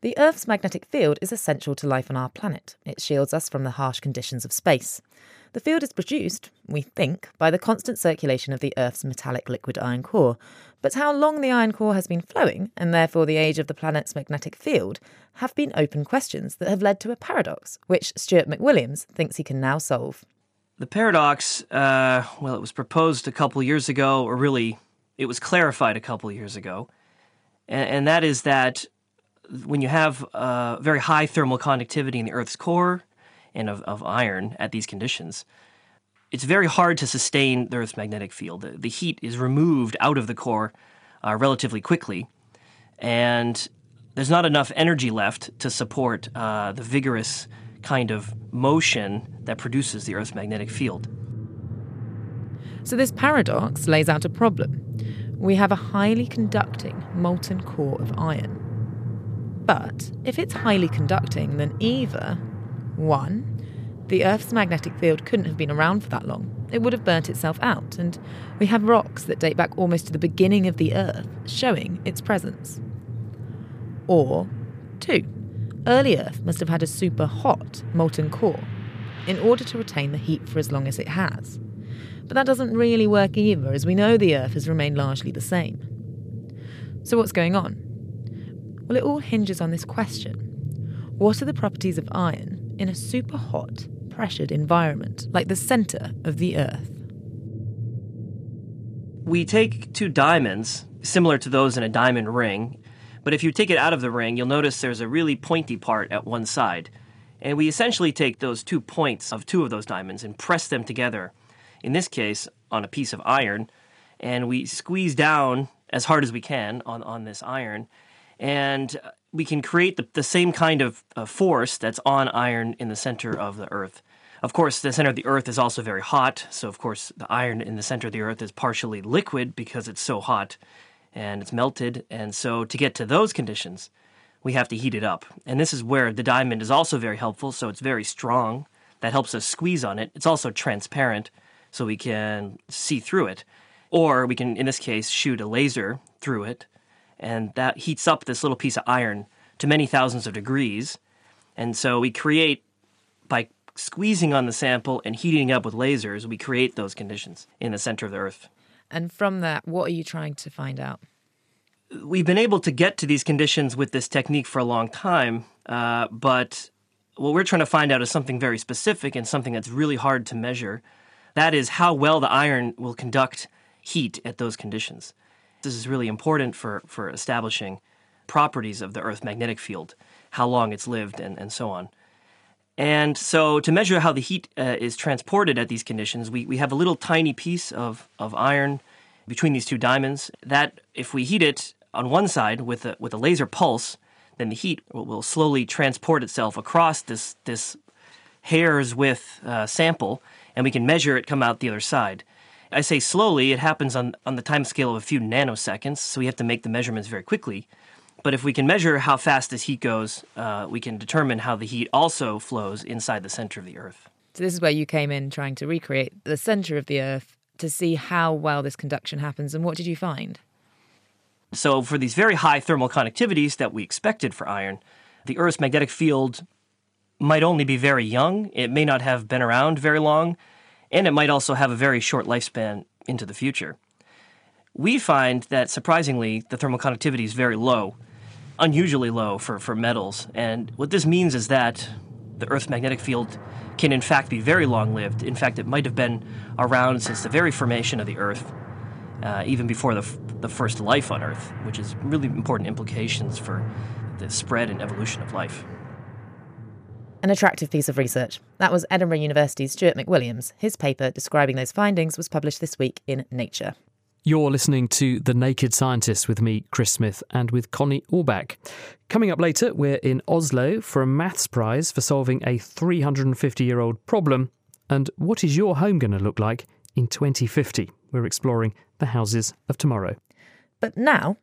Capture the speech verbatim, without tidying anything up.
The Earth's magnetic field is essential to life on our planet. It shields us from the harsh conditions of space. The field is produced, we think, by the constant circulation of the Earth's metallic liquid iron core. But how long the iron core has been flowing, and therefore the age of the planet's magnetic field, have been open questions that have led to a paradox, which Stuart McWilliams thinks he can now solve. The paradox, uh, well, it was proposed a couple years ago, or really, it was clarified a couple years ago. And, and that is that when you have uh, very high thermal conductivity in the Earth's core, and of, of iron at these conditions, it's very hard to sustain the Earth's magnetic field. The, the heat is removed out of the core uh, relatively quickly, and there's not enough energy left to support uh, the vigorous kind of motion that produces the Earth's magnetic field. So this paradox lays out a problem. We have a highly conducting molten core of iron. But if it's highly conducting, then either One, the Earth's magnetic field couldn't have been around for that long. It would have burnt itself out, and we have rocks that date back almost to the beginning of the Earth, showing its presence. Or two, early Earth must have had a super hot molten core in order to retain the heat for as long as it has. But that doesn't really work either, as we know the Earth has remained largely the same. So what's going on? Well, it all hinges on this question. What are the properties of iron in a super hot, pressured environment like the centre of the Earth? We take two diamonds, similar to those in a diamond ring, but if you take it out of the ring, you'll notice there's a really pointy part at one side. And we essentially take those two points of two of those diamonds and press them together, in this case, on a piece of iron, and we squeeze down as hard as we can on, on this iron, and we can create the, the same kind of uh, force that's on iron in the center of the Earth. Of course, the center of the Earth is also very hot, so of course the iron in the center of the Earth is partially liquid because it's so hot and it's melted. And so to get to those conditions, we have to heat it up. And this is where the diamond is also very helpful, so it's very strong. That helps us squeeze on it. It's also transparent, so we can see through it. Or we can, in this case, shoot a laser through it, and that heats up this little piece of iron to many thousands of degrees. And so we create, by squeezing on the sample and heating up with lasers, we create those conditions in the center of the Earth. And from that, what are you trying to find out? We've been able to get to these conditions with this technique for a long time, uh, but what we're trying to find out is something very specific and something that's really hard to measure. That is how well the iron will conduct heat at those conditions. This is really important for, for establishing properties of the Earth's magnetic field, how long it's lived, and, and so on. And so to measure how the heat uh, is transported at these conditions, we, we have a little tiny piece of, of iron between these two diamonds that, if we heat it on one side with a, with a laser pulse, then the heat will, will slowly transport itself across this, this hair's width uh, sample, and we can measure it come out the other side. I say slowly, it happens on, on the time scale of a few nanoseconds, so we have to make the measurements very quickly. But if we can measure how fast this heat goes, uh, we can determine how the heat also flows inside the center of the Earth. So this is where you came in trying to recreate the centre of the Earth to see how well this conduction happens, and what did you find? So for these very high thermal conductivities that we expected for iron, the Earth's magnetic field might only be very young, it may not have been around very long, and it might also have a very short lifespan into the future. We find that, surprisingly, the thermal conductivity is very low, unusually low for, for metals. And what this means is that the Earth's magnetic field can, in fact, be very long-lived. In fact, it might have been around since the very formation of the Earth, uh, even before the, f- the first life on Earth, which is really important implications for the spread and evolution of life. An attractive piece of research. That was Edinburgh University's Stuart McWilliams. His paper describing those findings was published this week in Nature. You're listening to The Naked Scientist with me, Chris Smith, and with Connie Orbach. Coming up later, we're in Oslo for a maths prize for solving a three hundred fifty-year-old problem. And what is your home going to look like in twenty fifty? We're exploring the houses of tomorrow. But now,